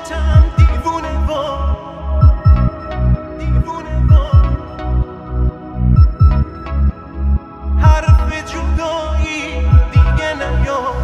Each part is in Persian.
چشماتم دیوونه وار حرف جدایی دیگه نیار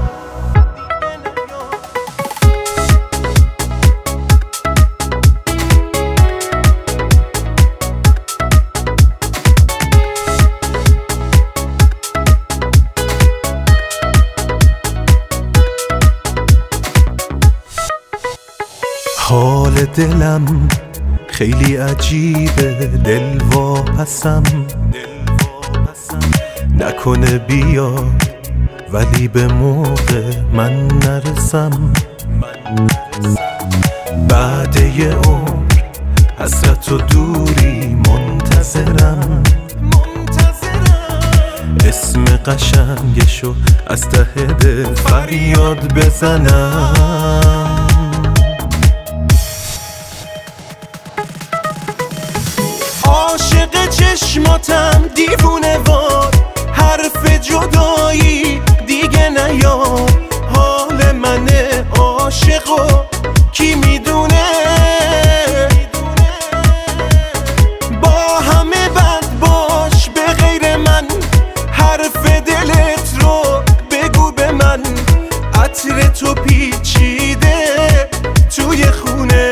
حال دلم خیلی عجیبه، دل واپسم نکنه بیاد ولی به موقع من نرسم. بعد یه عمر حسرت و دوری منتظرم، اسم قشنگشو از ته دل فریاد بزنم. عاشق چشماتم دیوونه وار حرف جدایی دیگه نیار. حال من عاشقو کی میدونه، با همه بد باش به غیر من. حرف دلت رو بگو به من، عطر تو پیچیده توی خونه.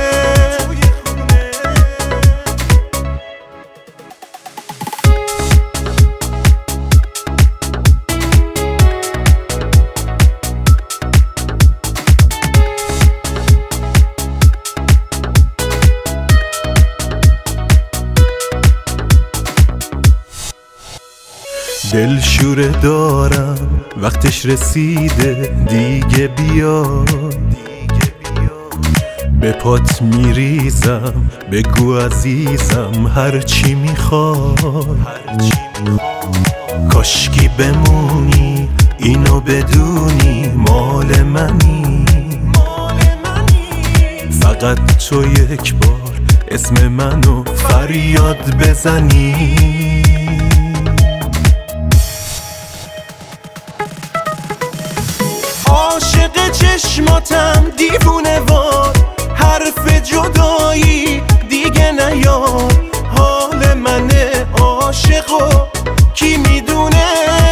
دل شوره دارم وقتش رسیده دیگه بیا. به پات میریزم بگو عزیزم هرچی میخوای. کاشکی بمونی اینو بدونی مال منی. فقط تو یک بار اسم منو فریاد بزنی. عاشق چشماتم دیوونه وار حرف جدایی دیگه نیار. حال من عاشقو کی میدونه،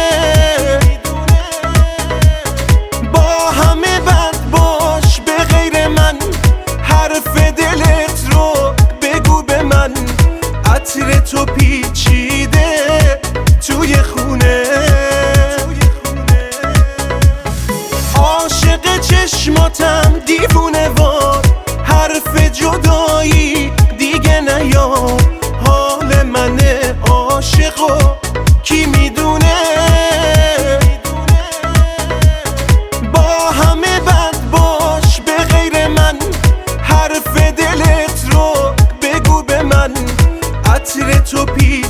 با همه بد باش به غیر من. حرف دلت رو بگو به من، عطر تو پیچیده توی خونه. عاشق چشماتم دیوونه وار حرف جدایی دیگه نیار. حال من عاشقو کی میدونه، با همه بد باش به غیر من. حرف دلت رو بگو به من، عطر تو